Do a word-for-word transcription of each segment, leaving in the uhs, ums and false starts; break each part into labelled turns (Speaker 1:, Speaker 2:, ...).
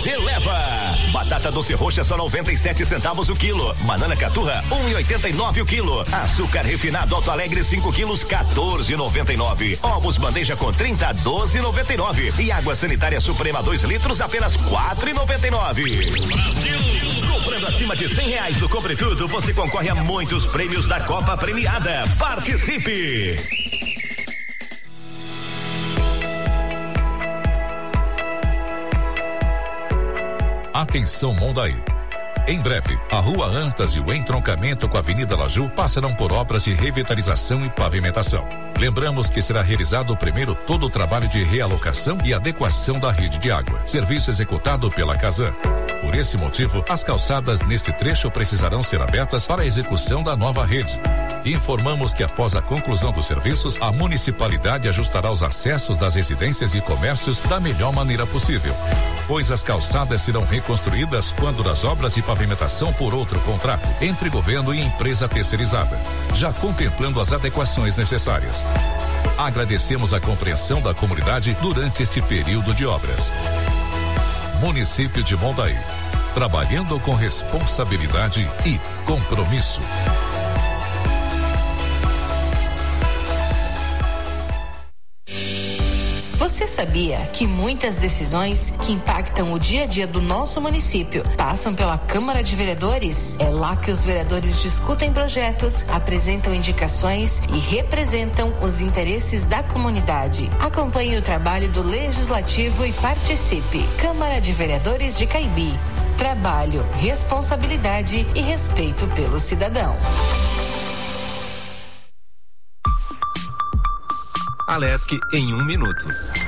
Speaker 1: você leva. Batata doce roxa só noventa e sete centavos o quilo. Banana caturra um e oitenta e nove o quilo. Açúcar refinado Alto Alegre cinco quilos quatorze e noventa e nove. Ovos bandeja com trinta doze e noventa e nove. E água sanitária Suprema dois litros apenas quatro e noventa e nove. Brasil! Comprando acima de cem reais do Compre Tudo, você concorre a muitos prêmios da Copa Premiada. Participe!
Speaker 2: Atenção, Mondaí. Em breve, a Rua Antas e o entroncamento com a Avenida Laju passarão por obras de revitalização e pavimentação. Lembramos que será realizado primeiro todo o trabalho de realocação e adequação da rede de água, serviço executado pela Casan. Por esse motivo, as calçadas neste trecho precisarão ser abertas para a execução da nova rede. Informamos que após a conclusão dos serviços, a municipalidade ajustará os acessos das residências e comércios da melhor maneira possível, pois as calçadas serão reconstruídas quando das obras de pavimentação por outro contrato entre governo e empresa terceirizada, já contemplando as adequações necessárias. Agradecemos a compreensão da comunidade durante este período de obras. Município de Mondaí, trabalhando com responsabilidade e compromisso.
Speaker 3: Você sabia que muitas decisões que impactam o dia a dia do nosso município passam pela Câmara de Vereadores? É lá que os vereadores discutem projetos, apresentam indicações e representam os interesses da comunidade. Acompanhe o trabalho do Legislativo e participe. Câmara de Vereadores de Caibi. Trabalho, responsabilidade e respeito pelo cidadão.
Speaker 4: Alesc em um minuto.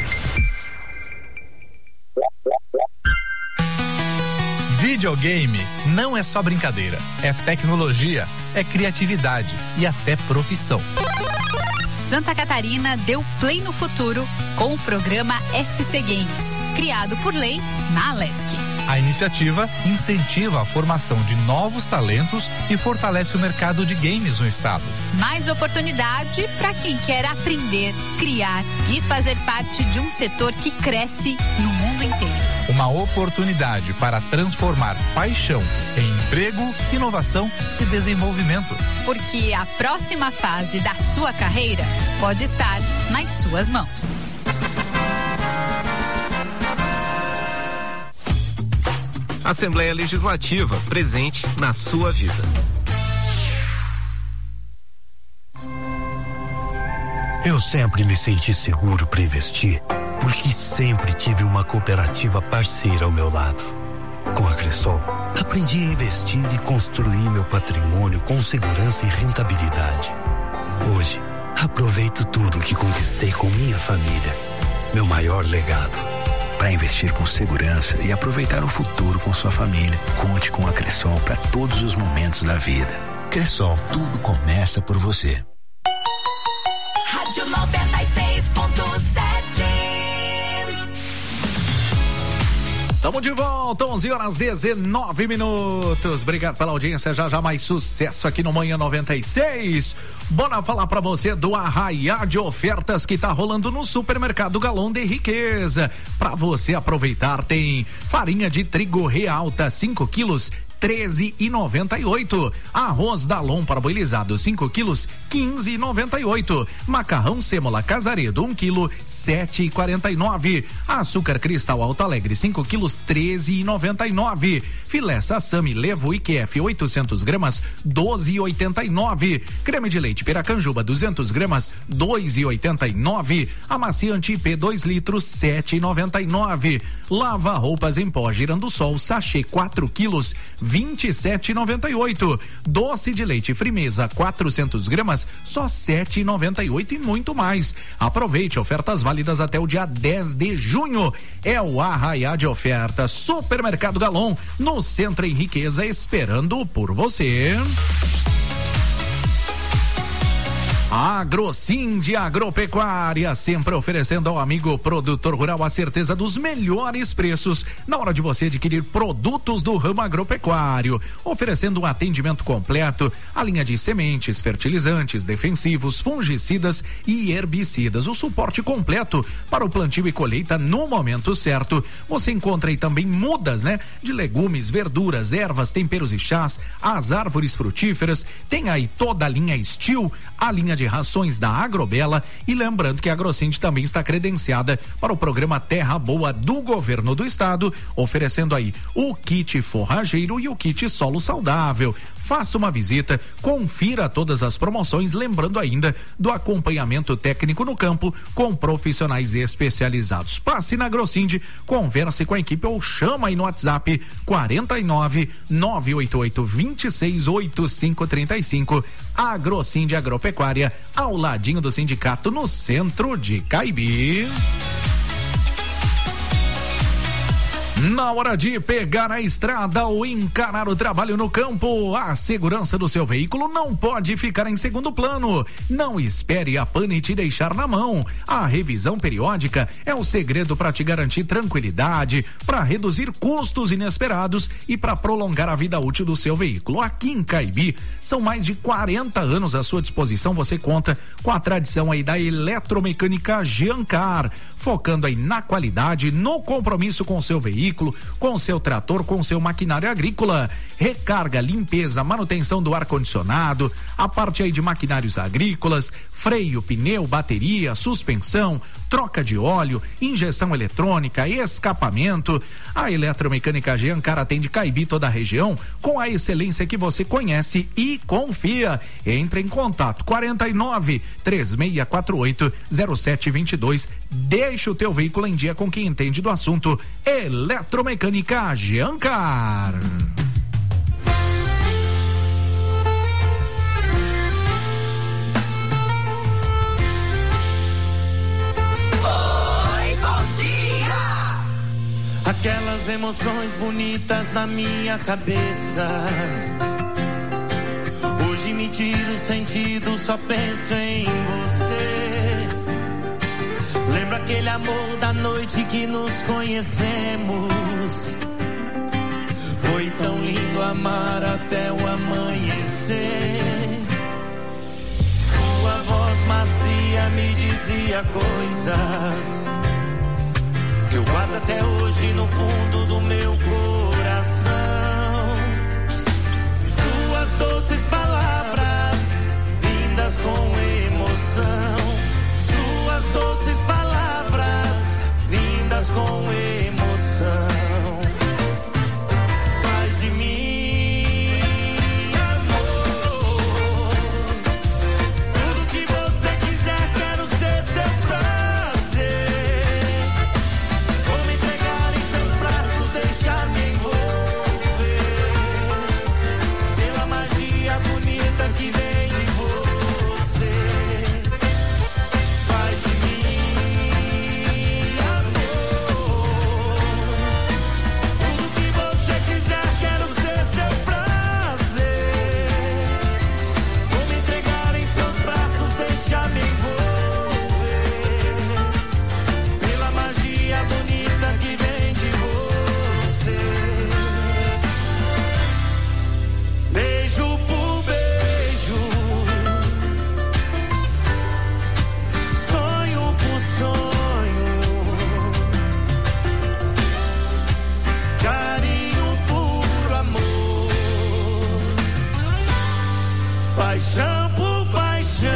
Speaker 5: Videogame não é só brincadeira, é tecnologia, é criatividade e até profissão.
Speaker 6: Santa Catarina deu play no futuro com o programa S C Games, criado por lei na Alesc.
Speaker 5: A iniciativa incentiva a formação de novos talentos e fortalece o mercado de games no estado.
Speaker 6: Mais oportunidade para quem quer aprender, criar e fazer parte de um setor que cresce no mundo inteiro.
Speaker 5: Uma oportunidade para transformar paixão em emprego, inovação e desenvolvimento.
Speaker 6: Porque a próxima fase da sua carreira pode estar nas suas mãos.
Speaker 4: Assembleia Legislativa, presente na sua vida.
Speaker 7: Eu sempre me senti seguro para investir, porque sempre tive uma cooperativa parceira ao meu lado. Com a Cressol, aprendi a investir e construir meu patrimônio com segurança e rentabilidade. Hoje, aproveito tudo que conquistei com minha família. Meu maior legado.
Speaker 8: Para investir com segurança e aproveitar o futuro com sua família, conte com a Cressol para todos os momentos da vida. Cressol, tudo começa por você.
Speaker 9: Rádio noventa e seis ponto sete.
Speaker 10: Tamo de volta, onze horas dezenove minutos. Obrigado pela audiência. Já já mais sucesso aqui no Manhã noventa e seis. Bora falar pra você do arraiá de ofertas que tá rolando no Supermercado Galão de Riqueza. Pra você aproveitar, tem farinha de trigo Realta cinco quilos, treze e noventa e oito. Arroz Dalon parboilizado cinco quilos, quinze e noventa e oito. Macarrão Sêmola Casaredo um quilo, sete e quarenta e nove. Açúcar Cristal Alto Alegre cinco quilos, treze e noventa e nove. Filé Sassami Levo I Q F oitocentos gramas, doze e oitenta e nove. Creme de leite Piracanjuba duzentos gramas, dois e oitenta e nove. Amaciante I P dois litros, sete e noventa e nove. Lava roupas em pó Girando Sol sachê quatro quilos, vinte e sete e noventa e oito. Doce de leite Frimeza quatrocentos gramas, só sete e noventa e oito. E muito mais. Aproveite ofertas válidas até o dia dez de junho. É o arraiá de ofertas Supermercado Galon, no Centro em Riqueza, esperando por você. Agrocinde Agropecuária, sempre oferecendo ao amigo produtor rural a certeza dos melhores preços na hora de você adquirir produtos do ramo agropecuário, oferecendo um atendimento completo, a linha de sementes, fertilizantes, defensivos, fungicidas e herbicidas, o suporte completo para o plantio e colheita no momento certo. Você encontra aí também mudas, né? De legumes, verduras, ervas, temperos e chás, as árvores frutíferas, tem aí toda a linha Steel, a linha de rações da Agrobela, e lembrando que a Agrocinde também está credenciada para o programa Terra Boa do Governo do Estado, oferecendo aí o kit forrageiro e o kit solo saudável. Faça uma visita, confira todas as promoções, lembrando ainda do acompanhamento técnico no campo com profissionais especializados. Passe na Agrocinde, converse com a equipe ou chama aí no WhatsApp quarenta e nove, nove oito oito, vinte e seis, oitenta e cinco trinta e cinco. Agrocinde Agropecuária, ao ladinho do sindicato, no centro de Caibi. Na hora de pegar a estrada ou encarar o trabalho no campo, a segurança do seu veículo não pode ficar em segundo plano. Não espere a pane te deixar na mão. A revisão periódica é o segredo para te garantir tranquilidade, para reduzir custos inesperados e para prolongar a vida útil do seu veículo. Aqui em Caibi, são mais de quarenta anos à sua disposição. Você conta com a tradição aí da eletromecânica Giancar, focando aí na qualidade, no compromisso com o seu veículo, com seu trator, com seu maquinário agrícola. Recarga, limpeza, manutenção do ar-condicionado, a parte aí de maquinários agrícolas, freio, pneu, bateria, suspensão, troca de óleo, injeção eletrônica, escapamento. A Eletromecânica Giancar atende Caibi, toda a região, com a excelência que você conhece e confia. Entre em contato quarenta e nove, três seis quatro oito, zero sete dois dois. Deixa o teu veículo em dia com quem entende do assunto. Eletromecânica Giancar.
Speaker 11: Aquelas emoções bonitas na minha cabeça, hoje me tiro o sentido, só penso em você. Lembra aquele amor da noite que nos conhecemos? Foi tão lindo amar até o amanhecer. Tua voz macia me dizia coisas que eu guardo até hoje no fundo do meu coração. Suas doces palavras, vindas com emoção. Suas doces palavras, vindas com emoção. Faz de mim amor, tudo que você quiser, quero ser seu prazer. Que vem de você, faz de mim amor, tudo que você quiser, quero ser seu prazer. Vou me entregar em seus braços, deixar me envolver pela magia bonita que vem de você. Beijo por beijo, sonho por sonho, carinho por amor, paixão por paixão.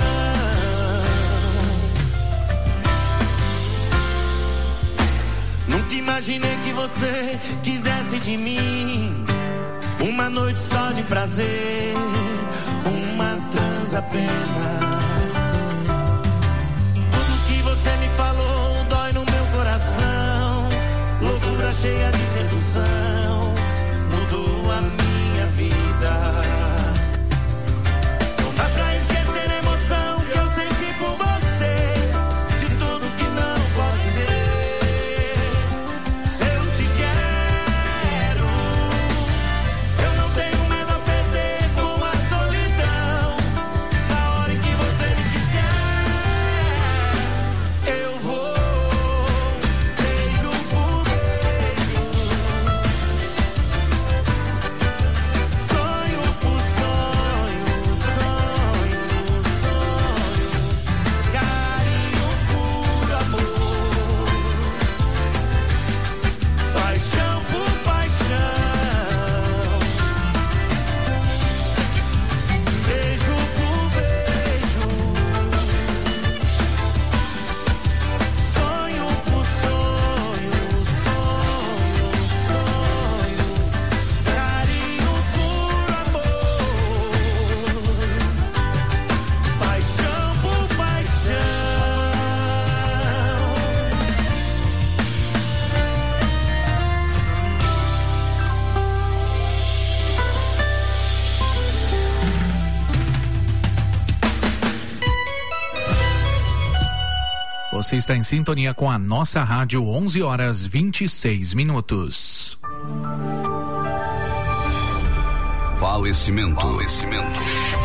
Speaker 11: Nunca imaginei que você quisesse de mim uma noite só de prazer, uma trans apenas. Tudo que você me falou dói no meu coração. Loucura cheia de sedução, mudou a minha vida. Não dá pra esquecer a emoção que eu senti por você, de tudo que não pode ser. Eu te quero, eu não tenho medo a perder com a solidão. Na hora em que você me quiser,
Speaker 10: você está em sintonia com a nossa rádio, onze horas vinte e seis minutos.
Speaker 12: Falecimento. Falecimento.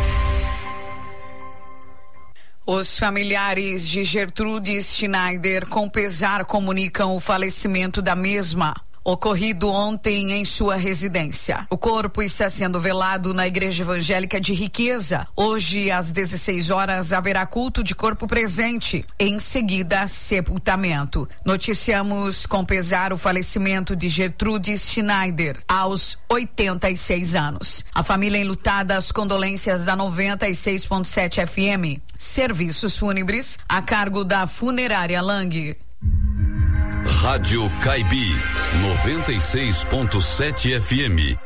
Speaker 13: Os familiares de Gertrude Schneider, com pesar, comunicam o falecimento da mesma, ocorrido ontem em sua residência. O corpo está sendo velado na Igreja Evangélica de Riqueza. Hoje, às dezesseis horas, haverá culto de corpo presente. Em seguida, sepultamento. Noticiamos com pesar o falecimento de Gertrude Schneider, aos oitenta e seis anos. A família enlutada, as condolências da noventa e seis ponto sete F M. Serviços fúnebres a cargo da Funerária Lang.
Speaker 12: Rádio Caibi, noventa e seis ponto sete F M.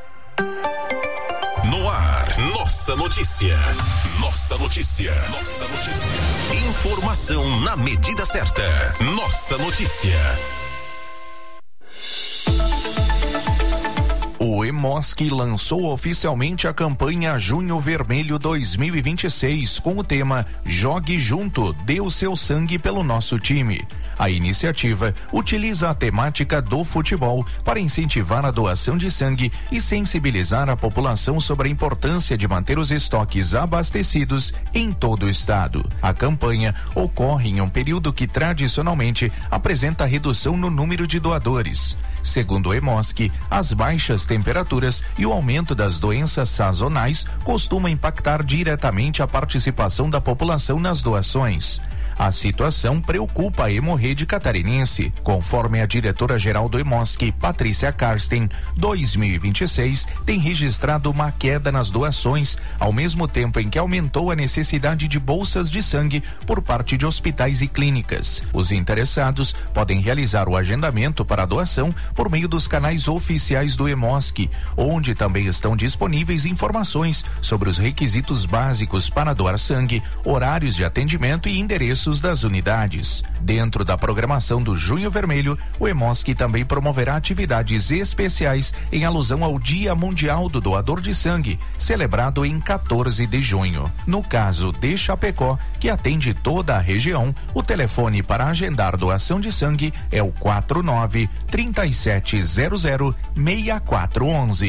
Speaker 1: No ar, nossa notícia. Nossa notícia. Nossa notícia. Informação na medida certa. Nossa notícia.
Speaker 10: O EMOSC lançou oficialmente a campanha Junho Vermelho dois mil e vinte e seis com o tema Jogue Junto, dê o seu sangue pelo nosso time. A iniciativa utiliza a temática do futebol para incentivar a doação de sangue e sensibilizar a população sobre a importância de manter os estoques abastecidos em todo o estado. A campanha ocorre em um período que tradicionalmente apresenta redução no número de doadores. Segundo o EMOSC, as baixas temperaturas e o aumento das doenças sazonais costumam impactar diretamente a participação da população nas doações. A situação preocupa a hemorrede catarinense. Conforme a diretora-geral do EMOSC, Patrícia Karsten, dois mil e vinte e seis tem registrado uma queda nas doações, ao mesmo tempo em que aumentou a necessidade de bolsas de sangue por parte de hospitais e clínicas. Os interessados podem realizar o agendamento para a doação por meio dos canais oficiais do EMOSC, onde também estão disponíveis informações sobre os requisitos básicos para doar sangue, horários de atendimento e endereços das unidades. Dentro da programação do Junho Vermelho, o EMOSC também promoverá atividades especiais em alusão ao Dia Mundial do Doador de Sangue, celebrado em quatorze de junho. No caso de Chapecó, que atende toda a região, o telefone para agendar doação de sangue é o quatro nove, três sete zero zero, seis quatro um um.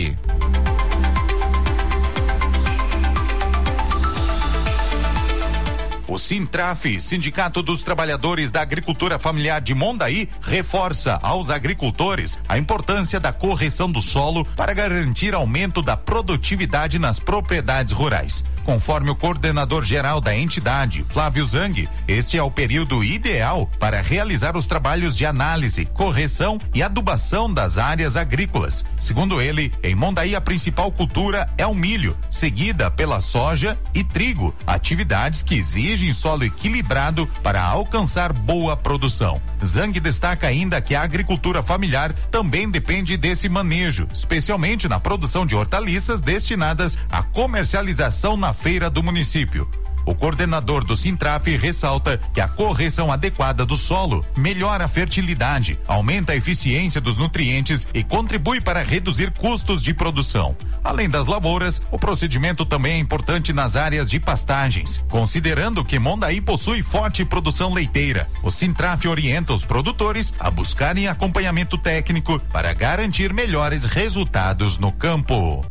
Speaker 14: O Sintraf, Sindicato dos Trabalhadores da Agricultura Familiar de Mondaí, reforça aos agricultores a importância da correção do solo para garantir aumento da produtividade nas propriedades rurais. Conforme o coordenador geral da entidade, Flávio Zang, este é o período ideal para realizar os trabalhos de análise, correção e adubação das áreas agrícolas. Segundo ele, em Mondaí a principal cultura é o milho, seguida pela soja e trigo, atividades que exigem solo equilibrado para alcançar boa produção. Zang destaca ainda que a agricultura familiar também depende desse manejo, especialmente na produção de hortaliças destinadas à comercialização na feira do município. O coordenador do Sintraf ressalta que a correção adequada do solo melhora a fertilidade, aumenta a eficiência dos nutrientes e contribui para reduzir custos de produção. Além das lavouras, o procedimento também é importante nas áreas de pastagens. Considerando que Mondaí possui forte produção leiteira, o Sintraf orienta os produtores a buscarem acompanhamento técnico para garantir melhores resultados no campo.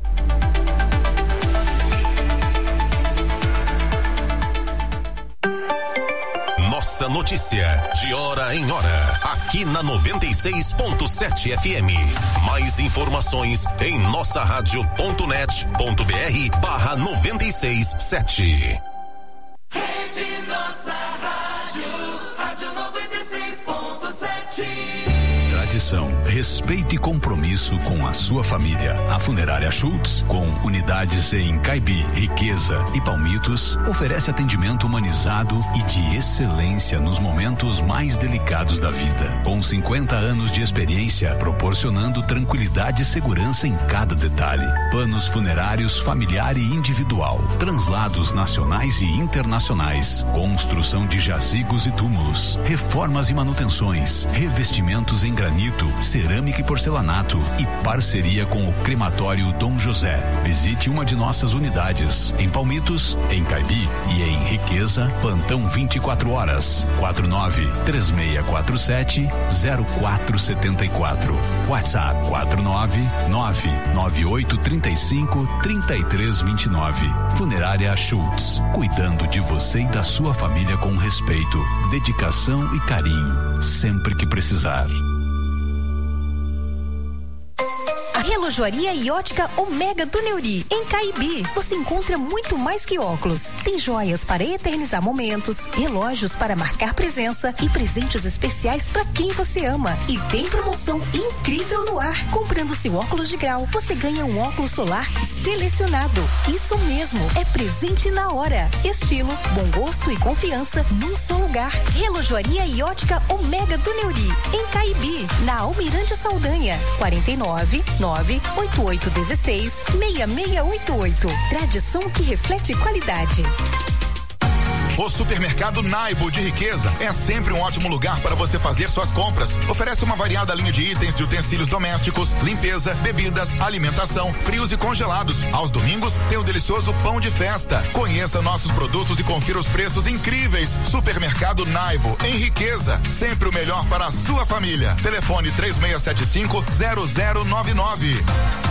Speaker 1: Nossa notícia, de hora em hora, aqui na noventa e seis ponto sete F M. Mais informações em nossa rádio ponto net ponto br barra noventa e seis sete.
Speaker 9: Rede Nossa Rádio, Rádio noventa e seis ponto sete.
Speaker 8: Tradição, respeito e compromisso com a sua família. A Funerária Schultz, com unidades em Caibi, Riqueza e Palmitos, oferece atendimento humanizado e de excelência nos momentos mais delicados da vida. Com cinquenta anos de experiência, proporcionando tranquilidade e segurança em cada detalhe. Planos funerários familiar e individual, translados nacionais e internacionais, construção de jazigos e túmulos, reformas e manutenções, revestimentos em granito, serviços cerâmica e porcelanato e parceria com o crematório Dom José. Visite uma de nossas unidades em Palmitos, em Caibi e em Riqueza, plantão vinte e quatro horas. quatro nove três seis quatro sete zero quatro sete quatro. WhatsApp quatro nove nove nove oito três cinco três três dois nove. Funerária Schultz, cuidando de você e da sua família com respeito, dedicação e carinho, sempre que precisar.
Speaker 15: Relojoaria e ótica Omega do Neuri, em Caibi. Você encontra muito mais que óculos. Tem joias para eternizar momentos, relógios para marcar presença e presentes especiais para quem você ama. E tem promoção incrível no ar. Comprando seu óculos de grau, você ganha um óculos solar selecionado. Isso mesmo, é presente na hora. Estilo, bom gosto e confiança num só lugar. Relojoaria e ótica Omega do Neuri, em Caibi, na Almirante Saldanha, quarenta e nove nove oito oito um seis seis seis oito oito. Tradição que reflete qualidade.
Speaker 16: O supermercado Naibo de Riqueza é sempre um ótimo lugar para você fazer suas compras. Oferece uma variada linha de itens de utensílios domésticos, limpeza, bebidas, alimentação, frios e congelados. Aos domingos tem o delicioso pão de festa. Conheça nossos produtos e confira os preços incríveis. Supermercado Naibo, em Riqueza. Sempre o melhor para a sua família. Telefone três seis sete cinco zero zero nove nove.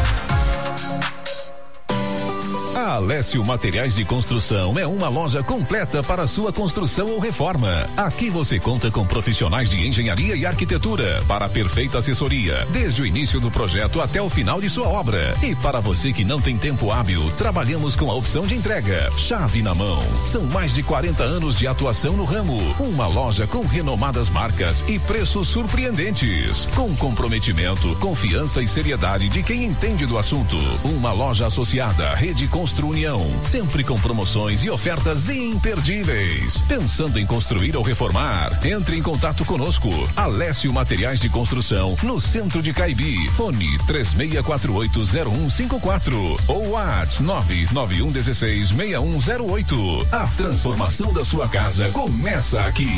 Speaker 2: A Alessio Materiais de Construção é uma loja completa para sua construção ou reforma. Aqui você conta com profissionais de engenharia e arquitetura para perfeita assessoria, desde o início do projeto até o final de sua obra. E para você que não tem tempo hábil, trabalhamos com a opção de entrega, chave na mão. São mais de quarenta anos de atuação no ramo. Uma loja com renomadas marcas e preços surpreendentes. Com comprometimento, confiança e seriedade de quem entende do assunto. Uma loja associada à Rede Construção União, sempre com promoções e ofertas imperdíveis. Pensando em construir ou reformar? Entre em contato conosco. Alessio Materiais de Construção, no centro de Caibi. Fone três seis quatro oito zero um cinco quatro ou WhatsApp nove nove um um seis seis um zero oito. A transformação da sua casa começa aqui.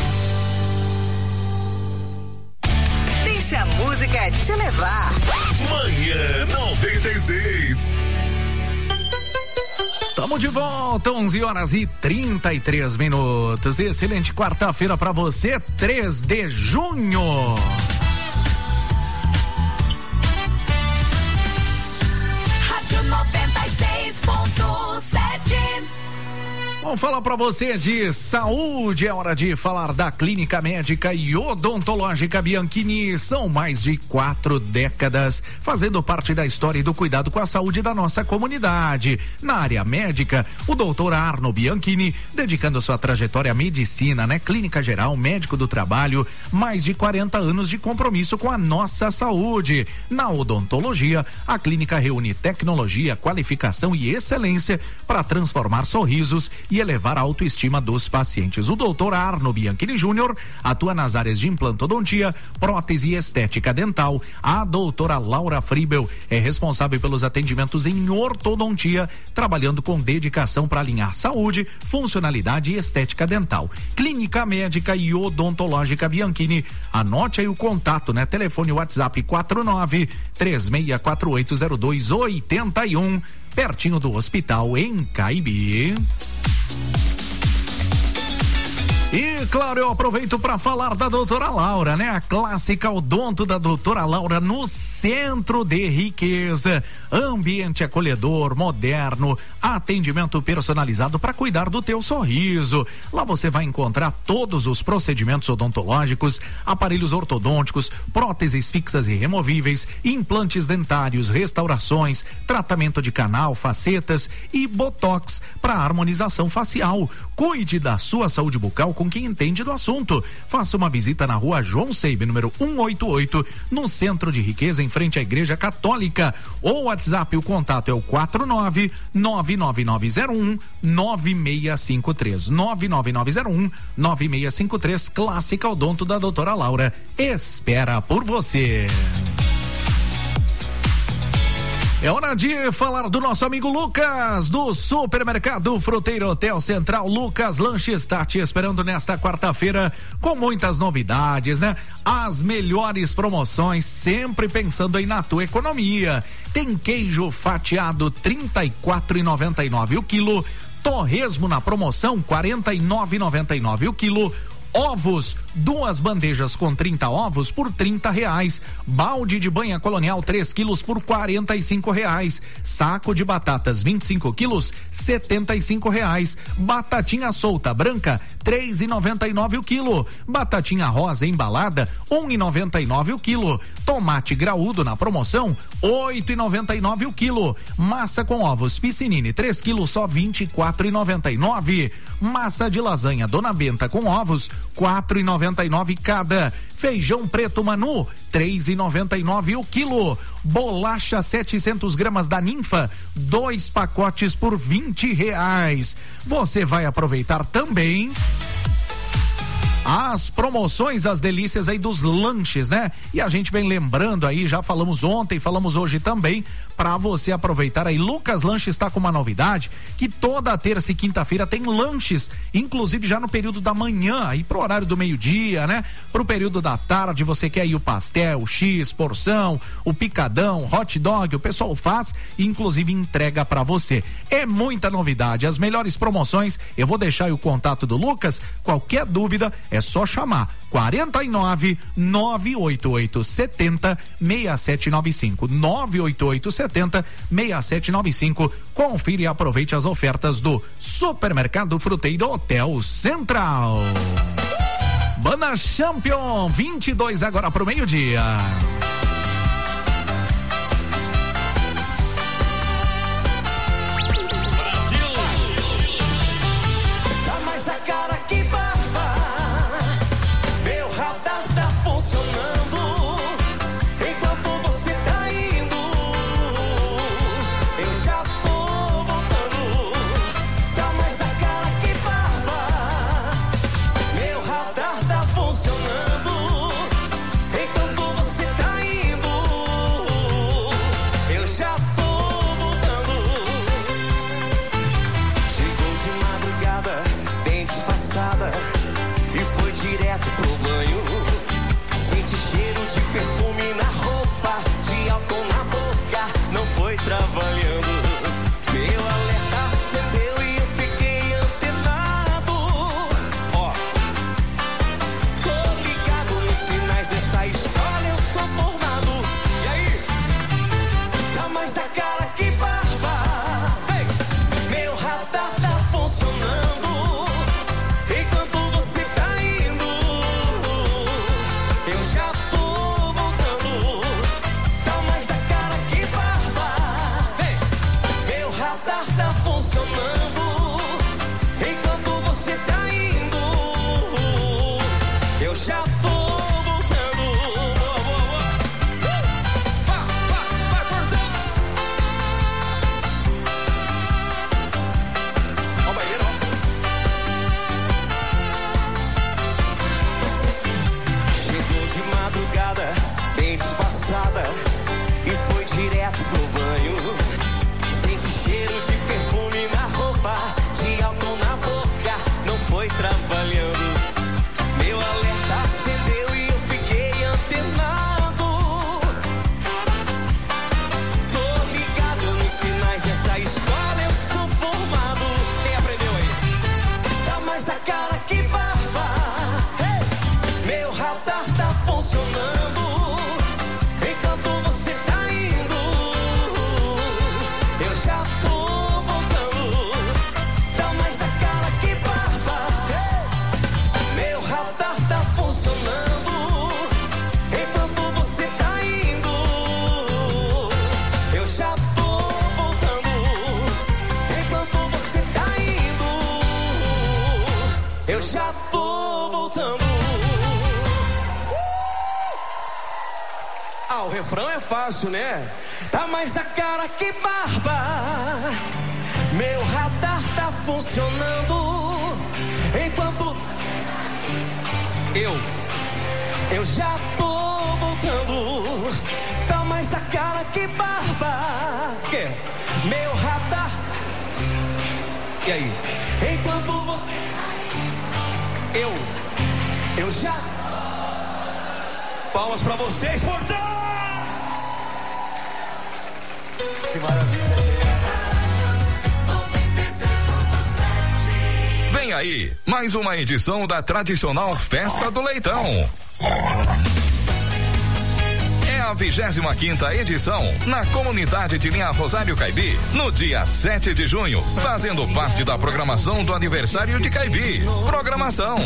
Speaker 15: Deixa a música te levar.
Speaker 1: Manhã noventa e seis.
Speaker 10: Estamos de volta, onze horas e trinta e três minutos. Excelente quarta-feira para você, três de junho.
Speaker 9: Rádio noventa e seis ponto sete.
Speaker 10: Vamos falar para você de saúde, é hora de falar da Clínica Médica e Odontológica Bianchini. São mais de quatro décadas fazendo parte da história e do cuidado com a saúde da nossa comunidade. Na área médica, o doutor Arno Bianchini, dedicando sua trajetória à medicina, né? Clínica geral, médico do trabalho, mais de quarenta anos de compromisso com a nossa saúde. Na odontologia, a clínica reúne tecnologia, qualificação e excelência para transformar sorrisos e elevar a autoestima dos pacientes. O doutor Arno Bianchini Júnior atua nas áreas de implantodontia, prótese e estética dental. A doutora Laura Fribel é responsável pelos atendimentos em ortodontia, trabalhando com dedicação para alinhar saúde, funcionalidade e estética dental. Clínica Médica e Odontológica Bianchini. Anote aí o contato, né? Telefone WhatsApp quatro nove três seis quatro oito zero dois oito um, pertinho do hospital em Caibi. E claro, eu aproveito para falar da doutora Laura, né? A clássica odonto da doutora Laura no centro de Riqueza. Ambiente acolhedor, moderno, atendimento personalizado para cuidar do teu sorriso. Lá você vai encontrar todos os procedimentos odontológicos, aparelhos ortodônticos, próteses fixas e removíveis, implantes dentários, restaurações, tratamento de canal, facetas e botox para harmonização facial. Cuide da sua saúde bucal com quem entende do assunto. Faça uma visita na rua João Seib, número cento e oitenta e oito, no centro de Riqueza, em frente à Igreja Católica. Ou WhatsApp, o contato é o quatro nove nove nove nove zero um nove seis cinco três. nove nove nove zero um nove seis cinco três. Clássica Odonto da doutora Laura espera por você. É hora de falar do nosso amigo Lucas, do Supermercado Fruteiro Hotel Central. Lucas Lanches está te esperando nesta quarta-feira com muitas novidades, né? As melhores promoções, sempre pensando aí na tua economia. Tem queijo fatiado trinta e quatro reais e noventa e nove centavos o quilo, torresmo na promoção quarenta e nove reais e noventa e nove centavos o quilo. Ovos, duas bandejas com trinta ovos por trinta reais. Balde de banha colonial três quilos por quarenta e cinco reais. Saco de batatas vinte e cinco quilos, setenta e cinco reais. Batatinha solta branca três e noventa e nove o quilo. Batatinha rosa embalada um e noventa e nove o quilo. Tomate graúdo na promoção oito e noventa e nove o quilo. Massa com ovos Piscinini três quilos só vinte e quatro e noventa e nove. Massa de lasanha Dona Benta com ovos quatro e noventa e nove cada. Feijão preto Manu três e noventa e nove o quilo. Bolacha setecentos gramas da Ninfa, dois pacotes por vinte reais. Você vai aproveitar também as promoções, as delícias aí dos lanches, né? E a gente vem lembrando aí, já falamos ontem, falamos hoje também, para você aproveitar aí. Lucas Lanches está com uma novidade, que toda terça e quinta-feira tem lanches, inclusive já no período da manhã, aí pro horário do meio-dia, né? Pro período da tarde, você quer aí o pastel, o X, porção, o picadão, hot dog, o pessoal faz e inclusive entrega para você. É muita novidade, as melhores promoções. Eu vou deixar aí o contato do Lucas, qualquer dúvida é só chamar quarenta e nove, nove oito oito sete zero, seis sete nove cinco, nove oito oito sete zero, seis sete nove cinco. Confira e aproveite as ofertas do Supermercado Fruteiro Hotel Central. Banda Champion, vinte e dois agora pro meio-dia.
Speaker 11: Refrão é fácil, né? Tá mais da cara que barba. Meu radar tá funcionando. Enquanto eu, eu já tô voltando. Tá mais da cara que barba. E aí? Enquanto você... Eu... Eu já... Palmas pra vocês, portão! Que maravilha, gente.
Speaker 2: Vem aí, mais uma edição da tradicional Festa do Leitão. É a vigésima quinta edição na comunidade de Linha Rosário Caibi, no dia sete de junho, fazendo parte da programação do aniversário de Caibi. Programação.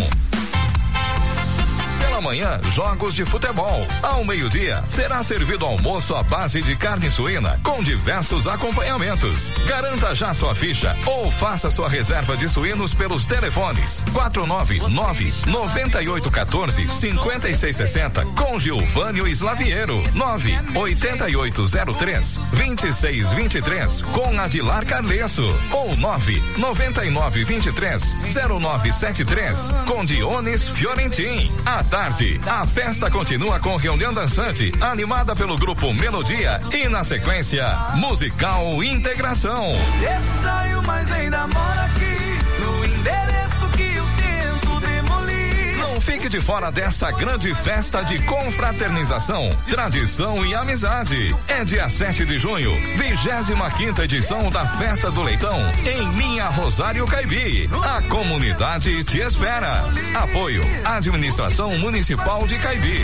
Speaker 2: Pela manhã, jogos de futebol. Ao meio-dia, será servido almoço à base de carne suína, com diversos acompanhamentos. Garanta já sua ficha ou faça sua reserva de suínos pelos telefones quatro nove nove, nove oito um quatro, cinco seis seis zero com Gilvânio Slaviero, nove oito oito zero três, dois seis dois três com Adilar Carlesso ou nove nove nove dois três, zero nove sete três com Dionis Fiorentin. À tarde, a festa continua com reunião dançante, animada pelo grupo Melodia e, na sequência, musical Integração.
Speaker 11: Você saiu, mas ainda mora aqui, no endereço que eu tento demolir.
Speaker 2: Não fique de fora dessa grande festa de confraternização, tradição e amizade. É dia sete de junho, vigésima quinta edição da Festa do Leitão, em Linha Rosário Caibi. A comunidade te espera. Apoio, Administração Municipal de Caibi.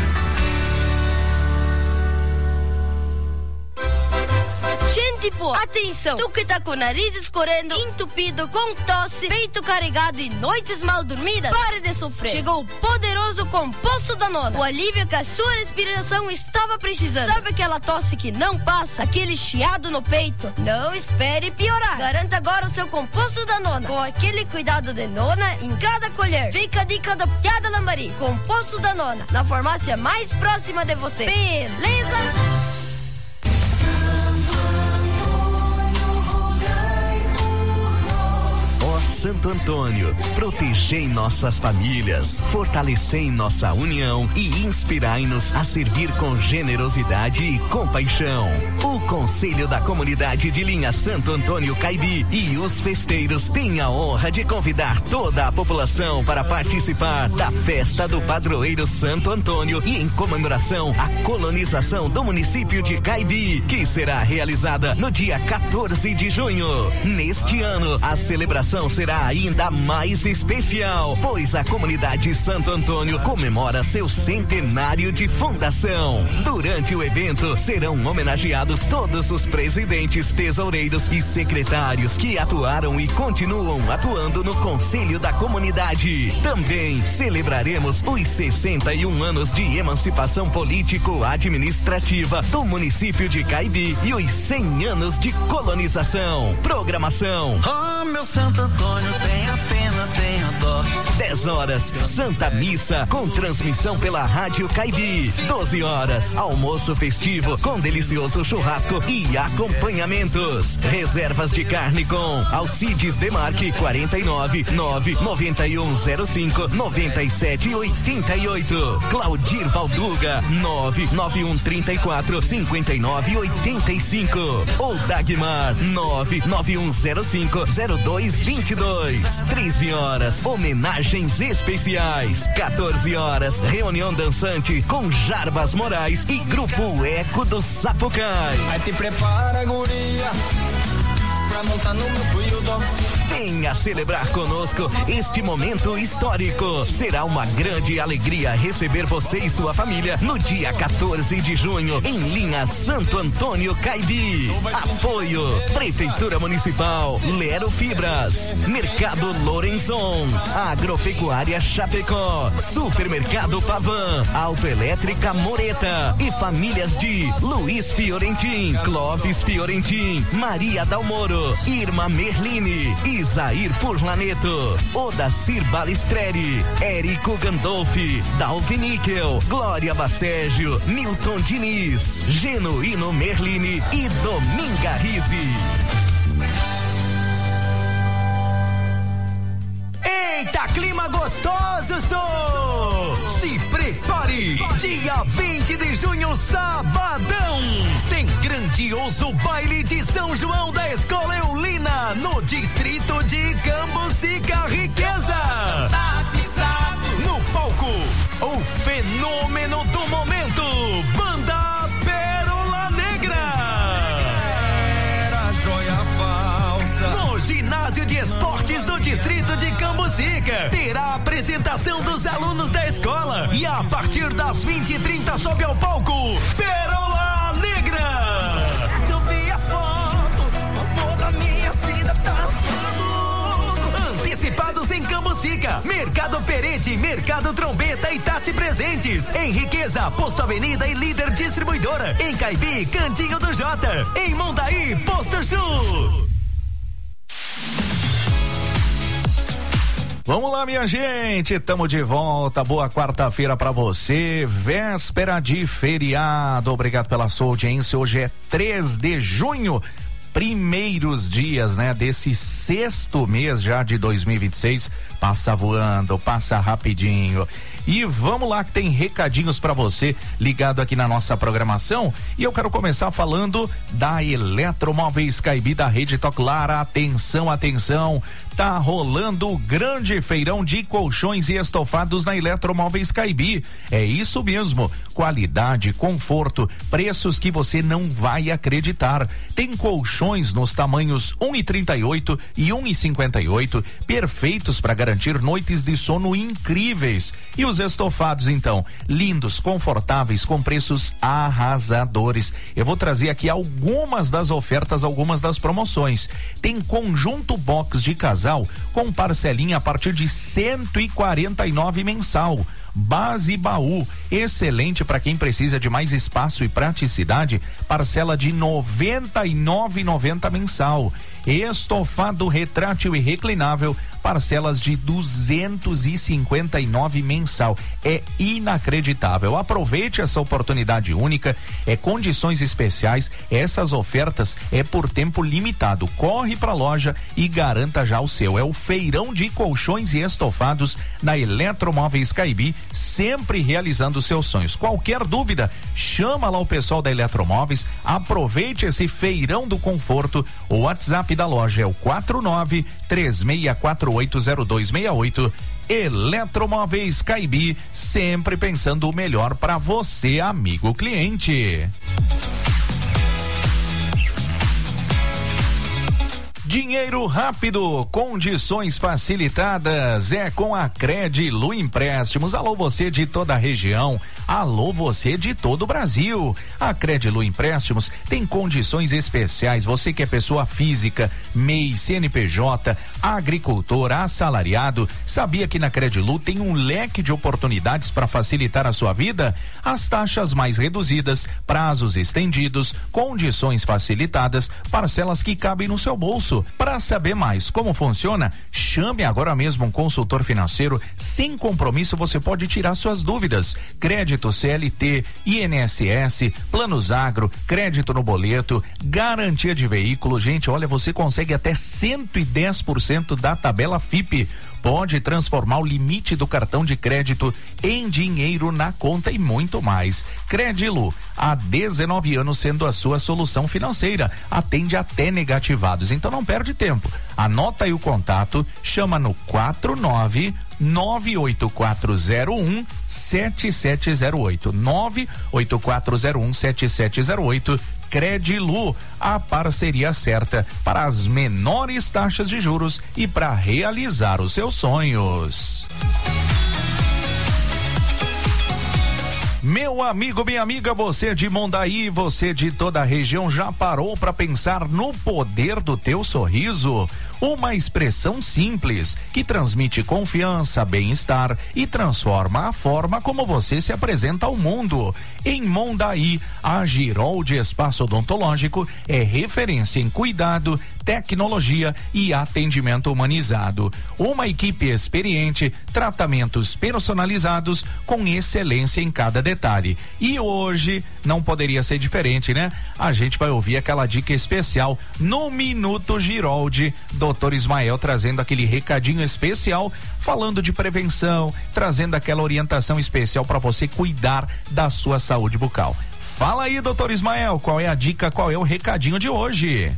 Speaker 17: Gente boa, atenção! Tu que tá com o nariz escorrendo, entupido, com tosse, peito carregado e noites mal dormidas, pare de sofrer. Chegou o poderoso Composto da Nona, o alívio que a sua respiração estava precisando. Sabe aquela tosse que não passa, aquele chiado no peito? Não espere piorar. Garanta agora o seu Composto da Nona, com aquele cuidado de nona em cada colher. Fica a dica do Piada Lambari. Composto da Nona, na farmácia mais próxima de você. Beleza?
Speaker 18: Santo Antônio, protegei nossas famílias, fortalecei nossa união e inspirai-nos a servir com generosidade e compaixão. O Conselho da Comunidade de Linha Santo Antônio Caibi e os festeiros têm a honra de convidar toda a população para participar da festa do Padroeiro Santo Antônio e em comemoração à colonização do município de Caibi, que será realizada no dia quatorze de junho. Neste ano, a celebração será ainda mais especial, pois a comunidade Santo Antônio comemora seu centenário de fundação. Durante o evento serão homenageados todos os presidentes, tesoureiros e secretários que atuaram e continuam atuando no Conselho da Comunidade. Também celebraremos os sessenta e um anos de emancipação político-administrativa do município de Caibi e os cem anos de colonização. Programação.
Speaker 11: Oh, meu Santo Antônio, tenha pena, tenha dó.
Speaker 18: dez horas, Santa Missa com transmissão pela Rádio Caibi. doze horas, almoço festivo com delicioso churrasco e acompanhamentos. Reservas de carne com Alcides Demarque quarenta e nove, nove nove um zero cinco, nove sete oito oito. Claudir Valduga nove nove um três quatro, cinco nove oito cinco. Ou Dagmar nove nove um zero cinco, zero dois dois dois. treze horas, homenagens especiais. quatorze horas, reunião dançante com Jarbas Moraes e Grupo Eco do Sapucai.
Speaker 11: Aí te prepara, guria, pra montar no meu buildo.
Speaker 18: Venha celebrar conosco este momento histórico. Será uma grande alegria receber você e sua família no dia quatorze de junho em Linha Santo Antônio Caibi. Apoio Prefeitura Municipal, Lero Fibras, Mercado Lorenzon, Agropecuária Chapecó, Supermercado Pavan, Autoelétrica Moreta e famílias de Luiz Fiorentin, Clóvis Fiorentin, Maria Dalmoro, Irma Merline, Isair Furlaneto, Odacir Balistreri, Érico Gandolfi, Dalvi Níquel, Glória Bacégio, Milton Diniz, Genuíno Merline e Dominga Rizzi.
Speaker 19: Eita, clima gostoso, sou! Se prepare! Dia vinte de junho, sabadão! Tem grandioso baile de São João da Escola Eulina no no distrito de Cambucica, Riqueza. No palco, o fenômeno do momento, Banda Pérola Negra. Era joia falsa. No ginásio de esportes do distrito de Cambucica, terá a apresentação dos alunos da escola e a partir das vinte e trinta sobe ao palco Pérola Negra. Eu vi a foto, o amor da minha vida tá amando. Antecipados em Cambucica, Mercado Perete, Mercado Trombeta e Tati Presentes. Em Riqueza, Posto Avenida e Líder Distribuidora. Em Caibi, Cantinho do Jota. Em Mondaí, Posto Sul.
Speaker 10: Vamos lá, minha gente, estamos de volta, boa quarta-feira para você, véspera de feriado, obrigado pela sua audiência. Hoje é três de junho, primeiros dias, né, desse sexto mês já de dois mil e vinte e seis, passa voando, passa rapidinho. E vamos lá que tem recadinhos para você ligado aqui na nossa programação. E eu quero começar falando da Eletromóveis Caibi da Rede Toclara. Atenção, atenção. Tá rolando o grande feirão de colchões e estofados na Eletromóveis Caibi. É isso mesmo. Qualidade, conforto, preços que você não vai acreditar. Tem colchões nos tamanhos um e trinta e oito e um e cinquenta e oito, perfeitos para garantir noites de sono incríveis. E os estofados, então, lindos, confortáveis, com preços arrasadores. Eu vou trazer aqui algumas das ofertas, algumas das promoções. Tem conjunto box de casal com parcelinha a partir de cento e quarenta e nove mensal. Base baú, excelente para quem precisa de mais espaço e praticidade, parcela de noventa e nove reais e noventa centavos mensal. Estofado retrátil e reclinável, parcelas de duzentos e cinquenta e nove reais mensal. É inacreditável. Aproveite essa oportunidade única, é condições especiais, essas ofertas é por tempo limitado. Corre pra loja e garanta já o seu. É o feirão de colchões e estofados na Eletromóveis Caibi, sempre realizando seus sonhos. Qualquer dúvida, chama lá o pessoal da Eletromóveis, aproveite esse feirão do conforto. O WhatsApp da loja é o quatro nove três seis quatro oito zero dois seis oito. Eletromóveis Caibi, sempre pensando o melhor para você, amigo cliente. Dinheiro rápido, condições facilitadas, é com a Credilu Empréstimos. Alô você de toda a região, alô você de todo o Brasil. A Credilu Empréstimos tem condições especiais, você que é pessoa física, M E I, C N P J, agricultor, assalariado, sabia que na Credilu tem um leque de oportunidades para facilitar a sua vida? As taxas mais reduzidas, prazos estendidos, condições facilitadas, parcelas que cabem no seu bolso. Para saber mais como funciona, chame agora mesmo um consultor financeiro. Sem compromisso, você pode tirar suas dúvidas. Crédito C L T, I N S S, planos agro, crédito no boleto, garantia de veículo. Gente, olha, você consegue até cento e dez por cento da tabela F I P. Pode transformar o limite do cartão de crédito em dinheiro na conta e muito mais. Credilu, há dezenove anos sendo a sua solução financeira. Atende até negativados, então não perde tempo. Anota aí o contato, chama no quatro nove nove oito quatro zero um sete sete zero oito, nove oito quatro zero um sete sete zero oito. Credilu, a parceria certa para as menores taxas de juros e para realizar os seus sonhos. Meu amigo, minha amiga, você de Mondaí, você de toda a região, já parou para pensar no poder do teu sorriso? Uma expressão simples que transmite confiança, bem-estar e transforma a forma como você se apresenta ao mundo. Em Mondaí, a Girolde Espaço Odontológico é referência em cuidado, tecnologia e atendimento humanizado. Uma equipe experiente, tratamentos personalizados com excelência em cada detalhe. E hoje não poderia ser diferente, né? A gente vai ouvir aquela dica especial no Minuto Girolde, doutor Ismael trazendo aquele recadinho especial, falando de prevenção, trazendo aquela orientação especial para você cuidar da sua saúde bucal. Fala aí, doutor Ismael, qual é a dica, qual é o recadinho de hoje?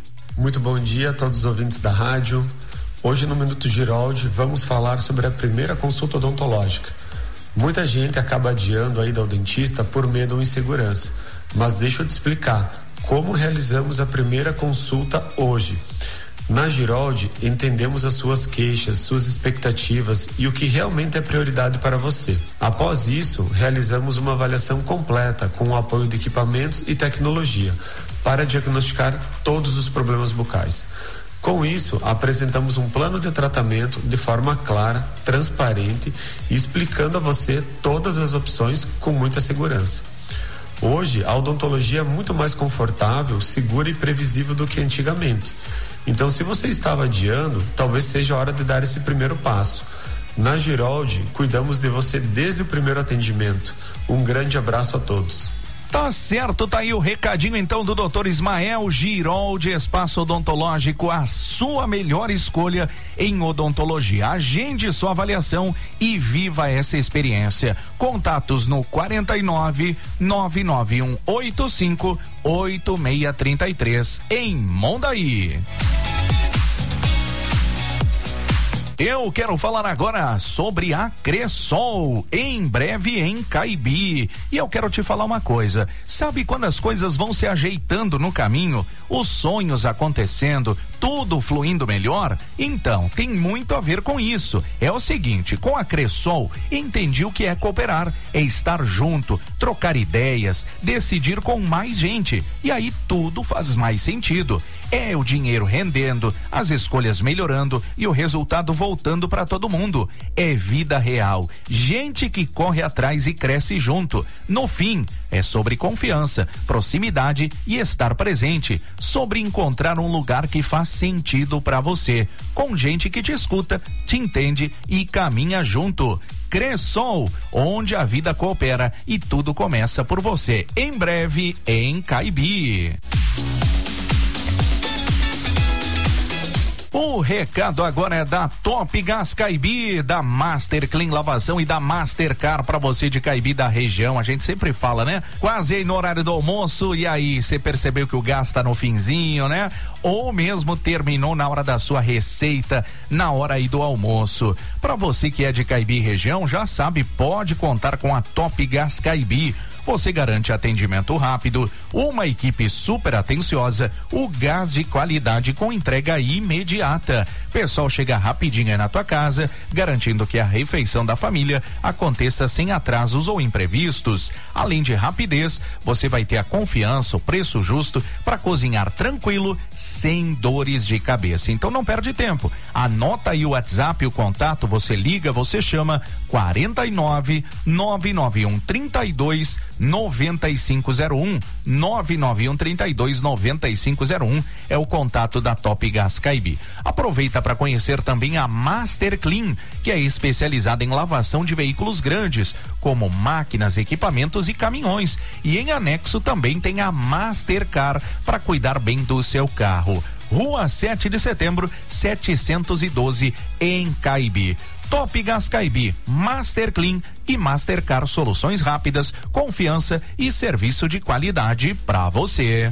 Speaker 20: Muito bom dia a todos os ouvintes da rádio. Hoje no Minuto Giroldi vamos falar sobre a primeira consulta odontológica. Muita gente acaba adiando a ida ao dentista por medo ou insegurança, mas deixa eu te explicar como realizamos a primeira consulta hoje. Na Giroldi, entendemos as suas queixas, suas expectativas e o que realmente é prioridade para você. Após isso, realizamos uma avaliação completa com o apoio de equipamentos e tecnologia para diagnosticar todos os problemas bucais. Com isso, apresentamos um plano de tratamento de forma clara, transparente e explicando a você todas as opções com muita segurança. Hoje, a odontologia é muito mais confortável, segura e previsível do que antigamente. Então, se você estava adiando, talvez seja a hora de dar esse primeiro passo. Na Giroldi, cuidamos de você desde o primeiro atendimento. Um grande abraço a todos.
Speaker 10: Tá certo, tá aí o recadinho então do doutor Ismael Giroldi, Espaço Odontológico, a sua melhor escolha em odontologia. Agende sua avaliação e viva essa experiência. Contatos no quarenta e nove, nove nove um oito cinco, oito seis três três em Mondaí. Eu quero falar agora sobre a Cressol, em breve em Caibi. E eu quero te falar uma coisa, sabe quando as coisas vão se ajeitando no caminho, os sonhos acontecendo, tudo fluindo melhor? Então, tem muito a ver com isso. É o seguinte, com a Cressol, entendi o que é cooperar, é estar junto, trocar ideias, decidir com mais gente. E aí tudo faz mais sentido. É o dinheiro rendendo, as escolhas melhorando e o resultado voltando para todo mundo. É vida real, gente que corre atrás e cresce junto. No fim, é sobre confiança, proximidade e estar presente, sobre encontrar um lugar que faz sentido para você, com gente que te escuta, te entende e caminha junto. Cressol, onde a vida coopera e tudo começa por você. Em breve em Caibi. O recado agora é da Top Gás Caibi, da Master Clean Lavação e da Mastercar para você de Caibi da região. A gente sempre fala, né? Quase aí no horário do almoço e aí você percebeu que o gás tá no finzinho, né? Ou mesmo terminou na hora da sua receita, na hora aí do almoço. Para você que é de Caibi região, já sabe, pode contar com a Top Gás Caibi. Você garante atendimento rápido, uma equipe super atenciosa, o gás de qualidade com entrega imediata. Pessoal chega rapidinho aí na tua casa, garantindo que a refeição da família aconteça sem atrasos ou imprevistos. Além de rapidez, você vai ter a confiança, o preço justo para cozinhar tranquilo, sem dores de cabeça. Então não perde tempo. Anota aí o WhatsApp, o contato, você liga, você chama quarenta e nove, nove nove um trinta e dois, noventa e cinco zero um, nove nove um trinta e dois, noventa e cinco zero um é o contato da Top Gás Caibi. Aproveita para conhecer também a Master Clean, que é especializada em lavação de veículos grandes, como máquinas, equipamentos e caminhões. E em anexo também tem a Mastercar para cuidar bem do seu carro. Rua sete de setembro, setecentos e doze em Caibi. Top Gás Caibi, Master Clean e Mastercar, soluções rápidas, confiança e serviço de qualidade para você.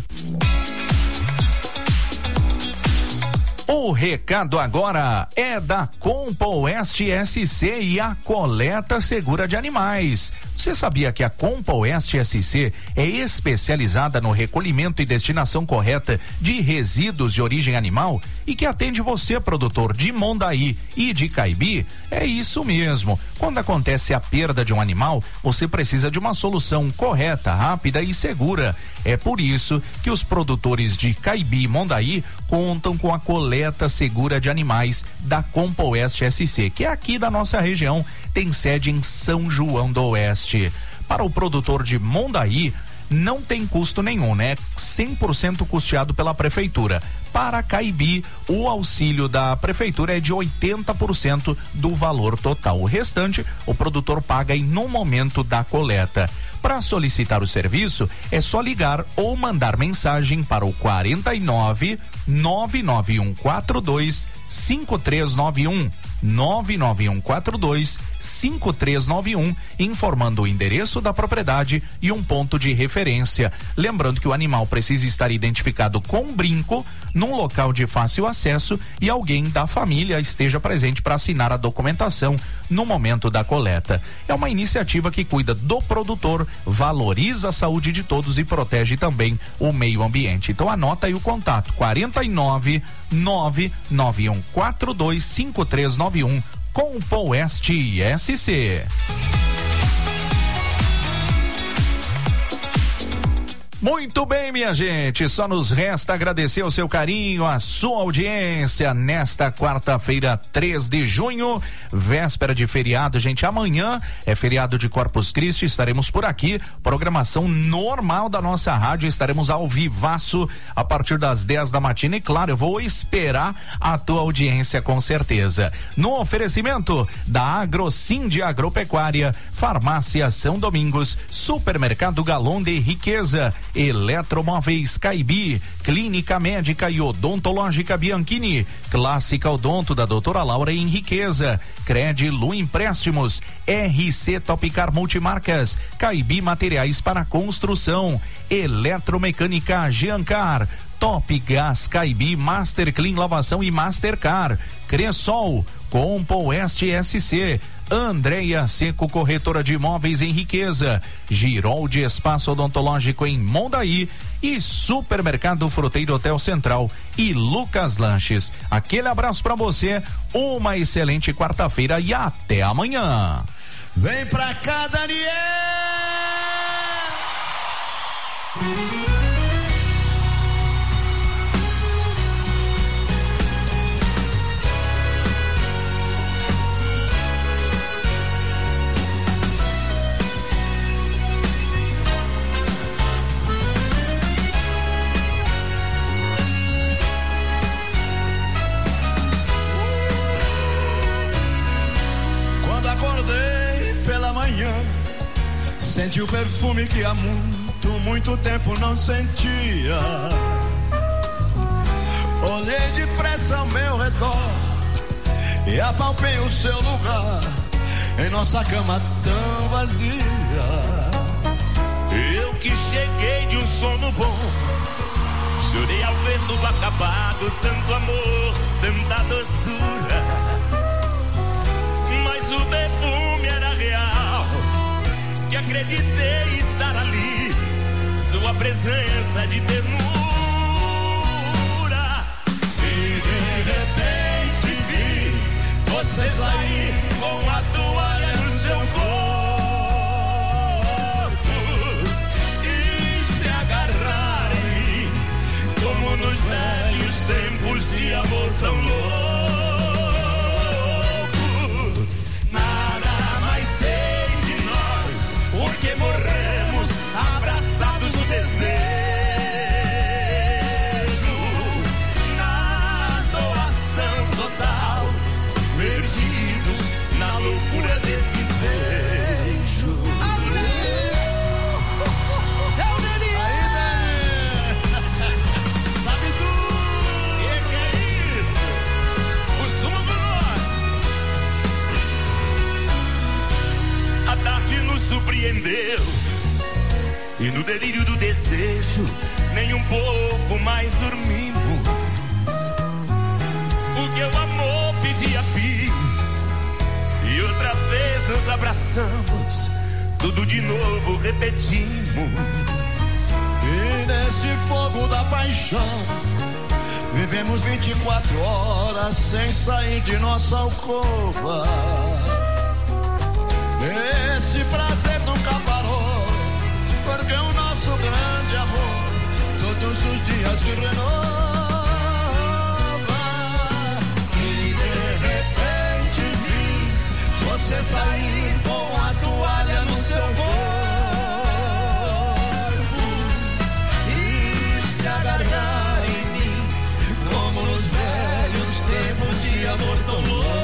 Speaker 10: O recado agora é da Compoest S C e a coleta segura de animais. Você sabia que a Compoest S C é especializada no recolhimento e destinação correta de resíduos de origem animal e que atende você, produtor de Mondaí e de Caibi? É isso mesmo. Quando acontece a perda de um animal, você precisa de uma solução correta, rápida e segura. É por isso que os produtores de Caibi e Mondaí contam com a coleta segura de animais da Compoest S C, que é aqui da nossa região, tem sede em São João do Oeste. Para o produtor de Mondaí, não tem custo nenhum, né? cem por cento custeado pela prefeitura. Para Caibi, o auxílio da prefeitura é de oitenta por cento do valor total. O restante, o produtor paga aí no momento da coleta. Para solicitar o serviço, é só ligar ou mandar mensagem para o quarenta e nove, nove nove um quatro dois, cinco três nove um. nove nove um quatro dois cinco três nove um, informando o endereço da propriedade e um ponto de referência. Lembrando que o animal precisa estar identificado com brinco num local de fácil acesso e alguém da família esteja presente para assinar a documentação no momento da coleta. É uma iniciativa que cuida do produtor, valoriza a saúde de todos e protege também o meio ambiente. Então anota aí o contato: quarenta e nove, nove nove um quatro dois cinco três nove um, Compoeste S C. Muito bem, minha gente, só nos resta agradecer o seu carinho, a sua audiência nesta quarta-feira, três de junho, véspera de feriado, gente. Amanhã é feriado de Corpus Christi, estaremos por aqui, programação normal da nossa rádio, estaremos ao vivaço a partir das dez da matina e claro, eu vou esperar a tua audiência com certeza. No oferecimento da Agrocim de Agropecuária, Farmácia São Domingos, Supermercado Galon de Riqueza, Eletromóveis Caibi, Clínica Médica e Odontológica Bianchini, Clássica Odonto da doutora Laura Henriqueza, Credilu Empréstimos, R C Topcar Multimarcas, Caibi Materiais para Construção, Eletromecânica Giancar, Top Gás Caibi, Master Clean Lavação e Mastercar, Cressol, Compoeste S C, Andréia Seco, corretora de imóveis em Riqueza, Girol de Espaço Odontológico em Mondaí e Supermercado Fruteiro Hotel Central e Lucas Lanches. Aquele abraço pra você, uma excelente quarta-feira e até amanhã.
Speaker 11: Vem pra cá, Daniel! Acordei pela manhã, senti o perfume que há muito, muito tempo não sentia. Olhei depressa ao meu redor e apalpei o seu lugar em nossa cama tão vazia. Eu que cheguei de um sono bom, chorei ao ver tudo acabado, tanto amor, tanta doçura. Mas o perfume era real, que acreditei estar ali, sua presença de ternura. E de repente vi você sair com a toalha no seu corpo e se agarrar em mim, como nos velhos tempos de amor tão louco. Porque morremos abraçados no desejo, na doação total, perdidos na loucura desses beijos. É o Dani! Aí, Dani! Sabe tudo! Que que é isso? Costuma por nós! A tarde nos surpreendeu e no delírio do desejo nem um pouco mais dormimos, porque o amor pedia bis e outra vez nos abraçamos, tudo de novo repetimos. E nesse fogo da paixão vivemos vinte e quatro horas sem sair de nossa alcova. Esse prazer nunca parou, porque o nosso grande amor todos os dias se renova. E de repente vi você sair com a toalha no seu corpo e se agarrar em mim, como nos velhos tempos de amor tão louco.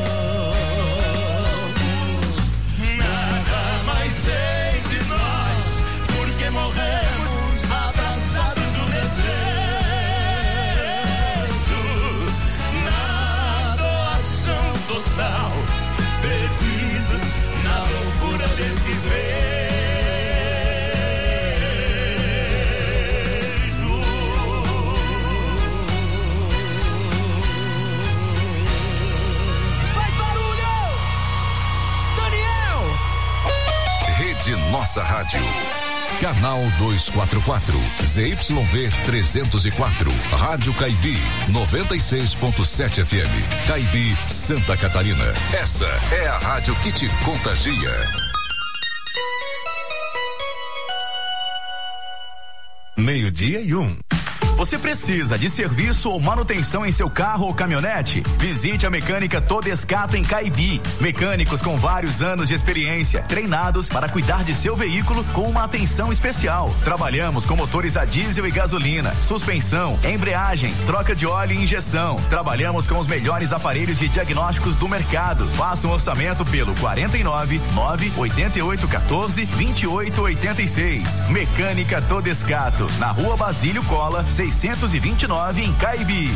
Speaker 11: Morremos abraçados no desejo, na doação total.
Speaker 2: nossa rádio. Canal duzentos e quarenta e quatro, Z Y V trezentos e quatro, Rádio Caibi, noventa e seis ponto sete F M, Caibi, Santa Catarina. Essa é a rádio que te contagia.
Speaker 21: Meio-dia e um. Você precisa de serviço ou manutenção em seu carro ou caminhonete? Visite a Mecânica Todescato em Caibi. Mecânicos com vários anos de experiência, treinados para cuidar de seu veículo com uma atenção especial. Trabalhamos com motores a diesel e gasolina, suspensão, embreagem, troca de óleo e injeção. Trabalhamos com os melhores aparelhos de diagnósticos do mercado. Faça um orçamento pelo quarenta e nove, nove oitenta e oito, quatorze, vinte e oito, oitenta e seis. Mecânica Todescato, na Rua Basílio Cola, seiscentos e vinte e nove em Caibi.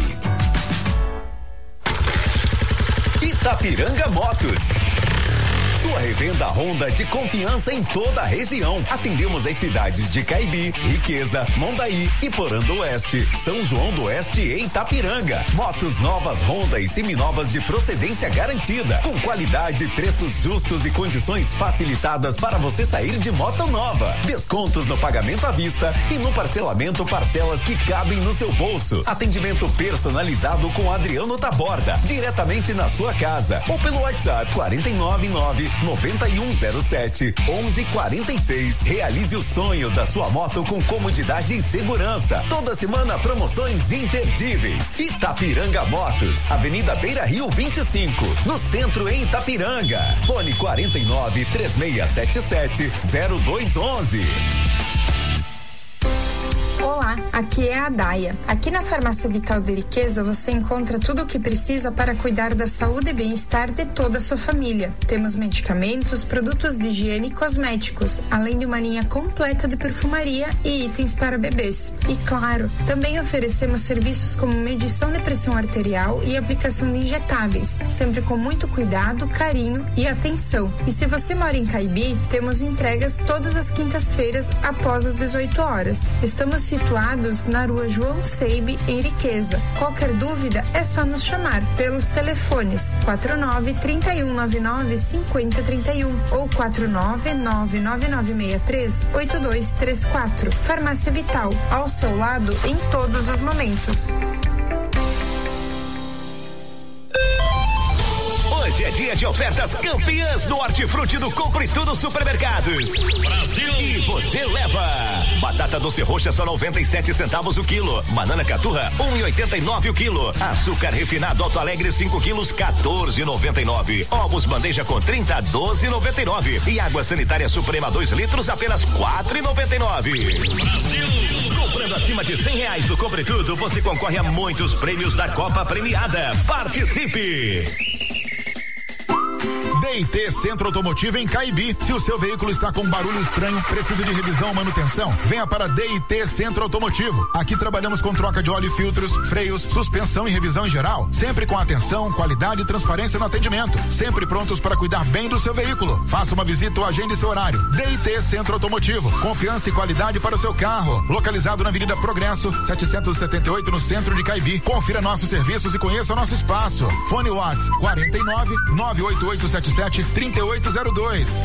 Speaker 1: Itapiranga Motos. Sua revenda Honda de confiança em toda a região. Atendemos as cidades de Caibi, Riqueza, Mondaí, Iporã do Oeste, São João do Oeste e Itapiranga. Motos novas Honda e seminovas de procedência garantida, com qualidade, preços justos e condições facilitadas para você sair de moto nova. Descontos no pagamento à vista e no parcelamento, parcelas que cabem no seu bolso. Atendimento personalizado com Adriano Taborda, diretamente na sua casa ou pelo WhatsApp quarenta e nove, nove noventa e um zero sete, onze quarenta e seis. Realize o sonho da sua moto com comodidade e segurança. Toda semana promoções imperdíveis. Itapiranga Motos, Avenida Beira Rio vinte e cinco, no centro em Itapiranga. Fone quarenta e nove, três seis sete sete, zero dois onze.
Speaker 22: Olá, aqui é a Daia. Aqui na Farmácia Vital de Riqueza você encontra tudo o que precisa para cuidar da saúde e bem-estar de toda a sua família. Temos medicamentos, produtos de higiene e cosméticos, além de uma linha completa de perfumaria e itens para bebês. E claro, também oferecemos serviços como medição de pressão arterial e aplicação de injetáveis, sempre com muito cuidado, carinho e atenção. E se você mora em Caibi, temos entregas todas as quintas-feiras após as dezoito horas. Estamos situados na Rua João Seibe, em Riqueza. Qualquer dúvida é só nos chamar pelos telefones quatro nove, trinta e um, noventa e nove, cinquenta, trinta e um ou quatro nove, nove nove nove seis três, oito dois três quatro. Farmácia Vital, ao seu lado em todos os momentos.
Speaker 1: Hoje é dia de ofertas campeãs no Hortifruti do Compre Tudo Supermercados. Brasil! E você leva batata doce roxa só noventa e sete centavos o quilo. Banana caturra um e oitenta e nove o quilo. Açúcar refinado Alto Alegre cinco quilos quatorze e noventa e nove. Ovos bandeja com trinta doze e noventa e nove. E água sanitária Suprema dois litros apenas quatro e noventa e nove. Brasil! Comprando acima de cem reais do Compre Tudo você concorre a muitos prêmios da Copa Premiada. Participe!
Speaker 16: D e T Centro Automotivo em Caibi. Se o seu veículo está com barulho estranho, precisa de revisão ou manutenção, venha para D e T Centro Automotivo. Aqui trabalhamos com troca de óleo e filtros, freios, suspensão e revisão em geral. Sempre com atenção, qualidade e transparência no atendimento. Sempre prontos para cuidar bem do seu veículo. Faça uma visita ou agende seu horário. D e T Centro Automotivo. Confiança e qualidade para o seu carro. Localizado na Avenida Progresso, setecentos e setenta e oito, no centro de Caibi. Confira nossos serviços e conheça o nosso espaço. Fone WhatsApp quarenta e nove, nove oito oito sete sete, três oito zero dois.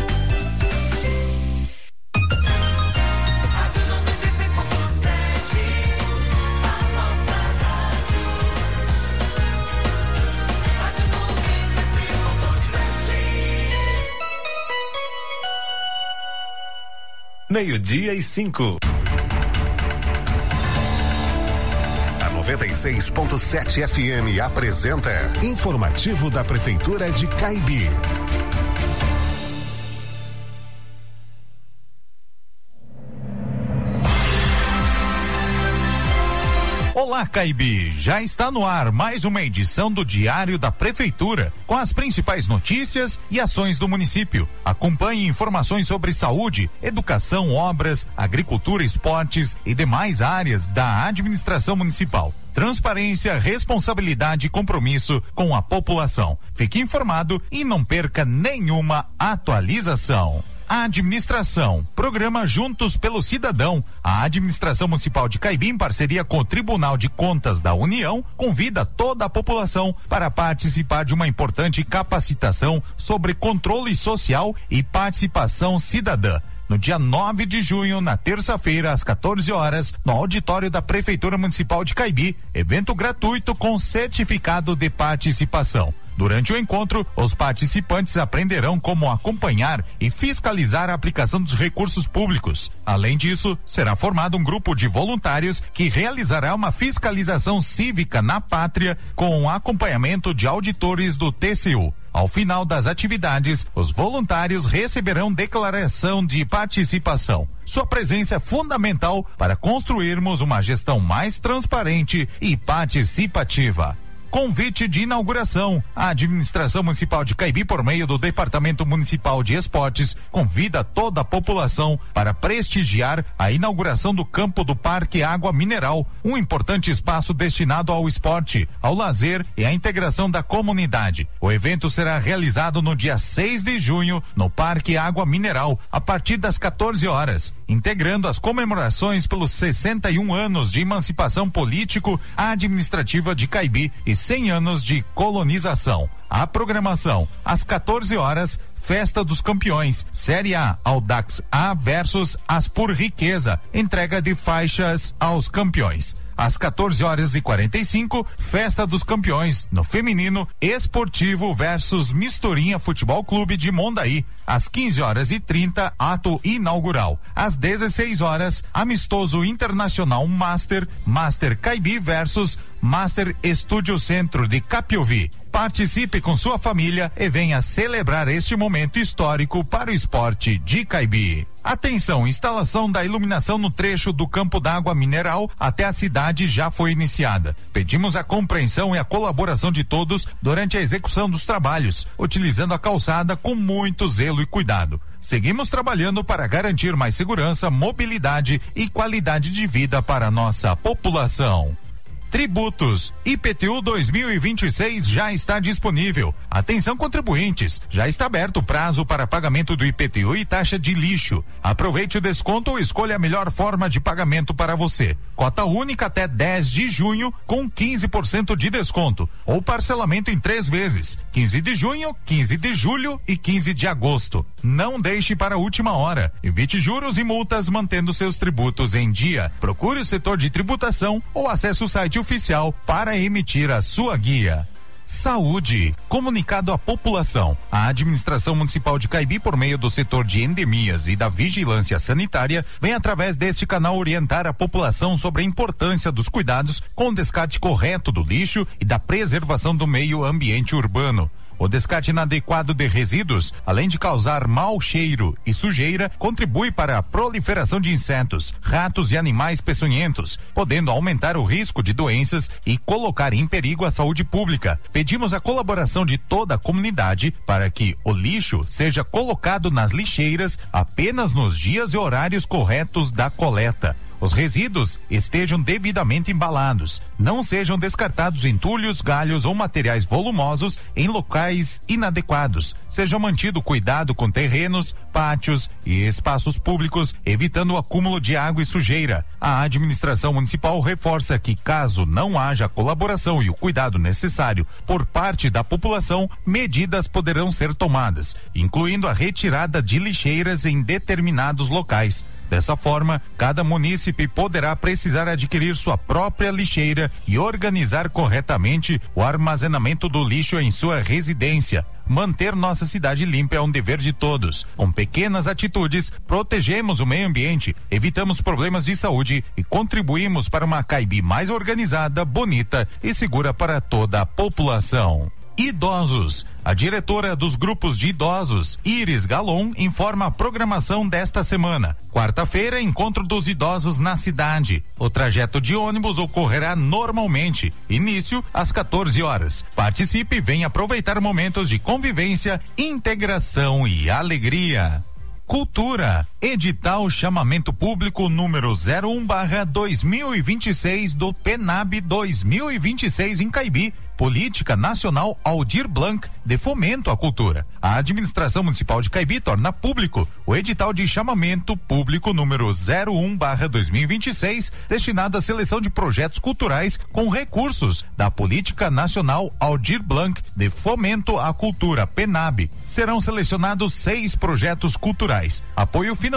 Speaker 1: Meio-dia e cinco. A noventa e seis ponto sete F M apresenta Informativo da Prefeitura de Caibi.
Speaker 14: Olá, Caibi! Já está no ar mais uma edição do Diário da Prefeitura, com as principais notícias e ações do município. Acompanhe informações sobre saúde, educação, obras, agricultura, esportes e demais áreas da administração municipal. Transparência, responsabilidade e compromisso com a população. Fique informado e não perca nenhuma atualização. A administração, programa Juntos pelo Cidadão. A administração municipal de Caibi, em parceria com o Tribunal de Contas da União, convida toda a população para participar de uma importante capacitação sobre controle social e participação cidadã. no dia nove de junho, na terça-feira, às quatorze horas, no auditório da Prefeitura Municipal de Caibi. Evento gratuito com certificado de participação. Durante o encontro, os participantes aprenderão como acompanhar e fiscalizar a aplicação dos recursos públicos. Além disso, será formado um grupo de voluntários que realizará uma fiscalização cívica na pátria com o acompanhamento de auditores do T C U. Ao final das atividades, os voluntários receberão declaração de participação. Sua presença é fundamental para construirmos uma gestão mais transparente e participativa. Convite de inauguração. A Administração Municipal de Caibi, por meio do Departamento Municipal de Esportes, convida toda a população para prestigiar a inauguração do campo do Parque Água Mineral, um importante espaço destinado ao esporte, ao lazer e à integração da comunidade. O evento será realizado no dia seis de junho, no Parque Água Mineral, a partir das quatorze horas, integrando as comemorações pelos sessenta e um anos de emancipação político-administrativa de Caibi e cem anos de colonização. A programação, às quatorze horas, Festa dos Campeões, Série A, Audax A versus Aspur Riqueza, entrega de faixas aos campeões. Às quatorze horas e quarenta e cinco, Festa dos Campeões, no feminino, Esportivo versus Misturinha Futebol Clube de Mondaí. Às quinze horas e trinta, ato inaugural. Às dezesseis horas, Amistoso Internacional Master, Master Caibi versus Master Estúdio Centro de Capiovi. Participe com sua família e venha celebrar este momento histórico para o esporte de Caibi. Atenção, instalação da iluminação no trecho do Campo d'Água Mineral até a cidade já foi iniciada. Pedimos a compreensão e a colaboração de todos durante a execução dos trabalhos, utilizando a calçada com muito zelo e cuidado. Seguimos trabalhando para garantir mais segurança, mobilidade e qualidade de vida para a nossa população. Tributos. I P T U dois mil e vinte e seis já está disponível. Atenção, contribuintes, já está aberto o prazo para pagamento do I P T U e taxa de lixo. Aproveite o desconto ou escolha a melhor forma de pagamento para você. Cota única até dez de junho com quinze por cento de desconto ou parcelamento em três vezes, quinze de junho, quinze de julho e quinze de agosto. Não deixe para a última hora. Evite juros e multas mantendo seus tributos em dia. Procure o setor de tributação ou acesse o site oficial para emitir a sua guia. Saúde. Comunicado à população. A Administração Municipal de Caibi, por meio do setor de endemias e da vigilância sanitária, vem através deste canal orientar a população sobre a importância dos cuidados com o descarte correto do lixo e da preservação do meio ambiente urbano. O descarte inadequado de resíduos, além de causar mau cheiro e sujeira, contribui para a proliferação de insetos, ratos e animais peçonhentos, podendo aumentar o risco de doenças e colocar em perigo a saúde pública. Pedimos a colaboração de toda a comunidade para que o lixo seja colocado nas lixeiras apenas nos dias e horários corretos da coleta. Os resíduos estejam devidamente embalados, não sejam descartados entulhos, galhos ou materiais volumosos em locais inadequados. Seja mantido cuidado com terrenos, pátios e espaços públicos, evitando o acúmulo de água e sujeira. A administração municipal reforça que, caso não haja colaboração e o cuidado necessário por parte da população, medidas poderão ser tomadas, incluindo a retirada de lixeiras em determinados locais. Dessa forma, cada munícipe poderá precisar adquirir sua própria lixeira e organizar corretamente o armazenamento do lixo em sua residência. Manter nossa cidade limpa é um dever de todos. Com pequenas atitudes, protegemos o meio ambiente, evitamos problemas de saúde e contribuímos para uma Caibi mais organizada, bonita e segura para toda a população. Idosos. A diretora dos grupos de idosos, Iris Galon, informa a programação desta semana. Quarta-feira, encontro dos idosos na cidade. O trajeto de ônibus ocorrerá normalmente. Início às quatorze horas. Participe e venha aproveitar momentos de convivência, integração e alegria. Cultura. Edital Chamamento Público número zero um barra dois mil e vinte e seis do PENAB dois mil e vinte e seis em Caibi. Política Nacional Aldir Blanc de Fomento à Cultura. A Administração Municipal de Caibi torna público o edital de chamamento público número zero um barra dois mil e vinte e seis, destinado à seleção de projetos culturais com recursos da Política Nacional Aldir Blanc de Fomento à Cultura, PENAB. Serão selecionados seis projetos culturais. Apoio financeiro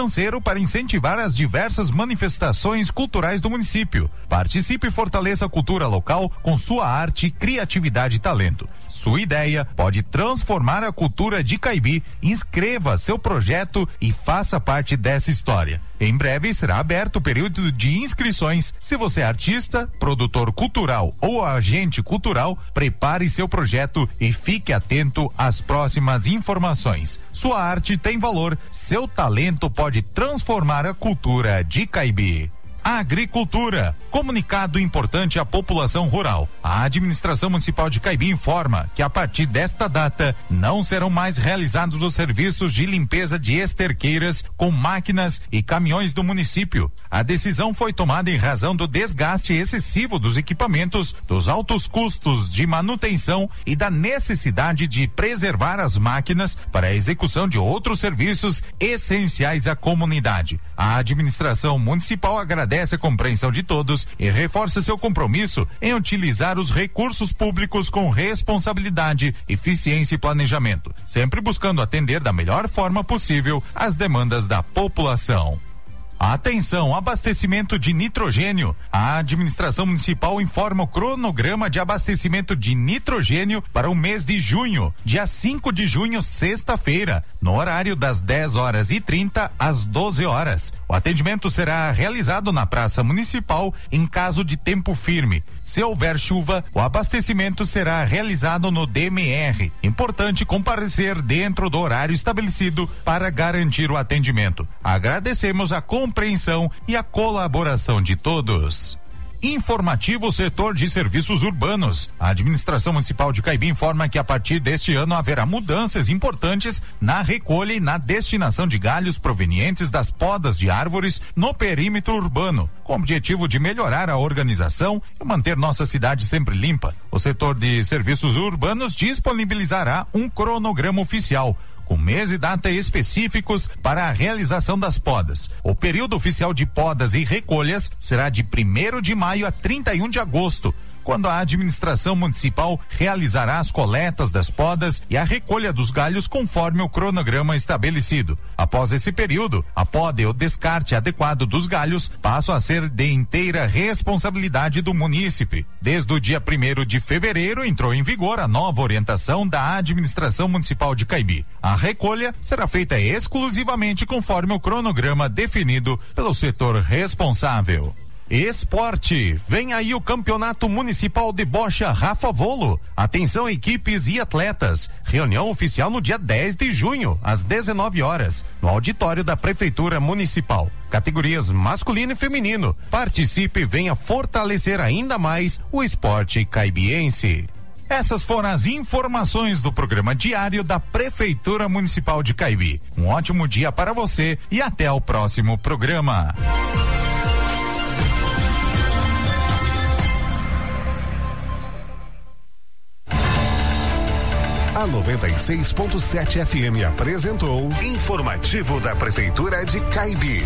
Speaker 14: financeiro para incentivar as diversas manifestações culturais do município. Participe e fortaleça a cultura local com sua arte, criatividade e talento. Sua ideia pode transformar a cultura de Caibi. Inscreva seu projeto e faça parte dessa história. Em breve será aberto o período de inscrições. Se você é artista, produtor cultural ou agente cultural, prepare seu projeto e fique atento às próximas informações. Sua arte tem valor, seu talento pode transformar a cultura de Caibi. Agricultura. Comunicado importante à população rural. A administração municipal de Caibi informa que a partir desta data não serão mais realizados os serviços de limpeza de esterqueiras com máquinas e caminhões do município. A decisão foi tomada em razão do desgaste excessivo dos equipamentos, dos altos custos de manutenção e da necessidade de preservar as máquinas para a execução de outros serviços essenciais à comunidade. A administração municipal agradece Agradece a compreensão de todos e reforça seu compromisso em utilizar os recursos públicos com responsabilidade, eficiência e planejamento, sempre buscando atender da melhor forma possível as demandas da população. Atenção, abastecimento de nitrogênio. A administração municipal informa o cronograma de abastecimento de nitrogênio para o mês de junho, dia cinco de junho, sexta-feira, no horário das dez horas e trinta às doze horas. O atendimento será realizado na Praça Municipal em caso de tempo firme. Se houver chuva, o abastecimento será realizado no D M R. Importante comparecer dentro do horário estabelecido para garantir o atendimento. Agradecemos a compreensão e a colaboração de todos. Informativo setor de serviços urbanos. A administração municipal de Caibi informa que a partir deste ano haverá mudanças importantes na recolha e na destinação de galhos provenientes das podas de árvores no perímetro urbano, com o objetivo de melhorar a organização e manter nossa cidade sempre limpa. O setor de serviços urbanos disponibilizará um cronograma oficial com mês e data específicos para a realização das podas. O período oficial de podas e recolhas será de primeiro de maio a trinta e um de agosto, quando a administração municipal realizará as coletas das podas e a recolha dos galhos conforme o cronograma estabelecido. Após esse período, a poda e o descarte adequado dos galhos passam a ser de inteira responsabilidade do munícipe. Desde o dia primeiro de fevereiro entrou em vigor a nova orientação da administração municipal de Caibi. A recolha será feita exclusivamente conforme o cronograma definido pelo setor responsável. Esporte, vem aí o Campeonato Municipal de Bocha Rafa Volo. Atenção equipes e atletas. Reunião oficial no dia dez de junho, às dezenove horas, no auditório da Prefeitura Municipal. Categorias masculino e feminino. Participe e venha fortalecer ainda mais o esporte caibiense. Essas foram as informações do programa diário da Prefeitura Municipal de Caibi. Um ótimo dia para você e até o próximo programa.
Speaker 3: A noventa e seis ponto sete F M apresentou Informativo da Prefeitura de Caibi.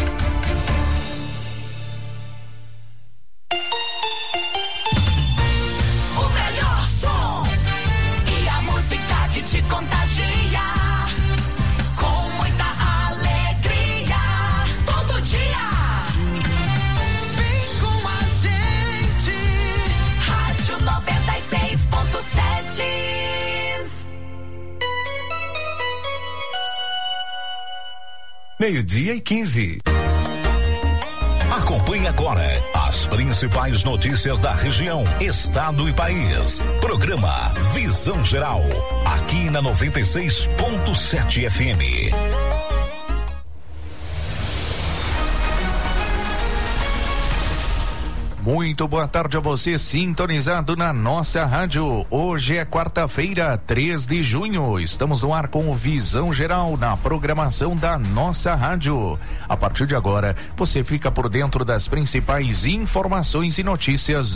Speaker 9: O melhor som e a música que te contagia. Com muita alegria, todo dia. Vem com a gente. Rádio noventa e seis ponto sete.
Speaker 2: Meio-dia e quinze. Acompanhe agora as principais notícias da região, estado e país. Programa Visão Geral, aqui na noventa e seis ponto sete F M.
Speaker 10: Muito boa tarde a você, sintonizado na nossa rádio. Hoje é quarta-feira, três de junho. Estamos no ar com o Visão Geral na programação da nossa rádio. A partir de agora, você fica por dentro das principais informações e notícias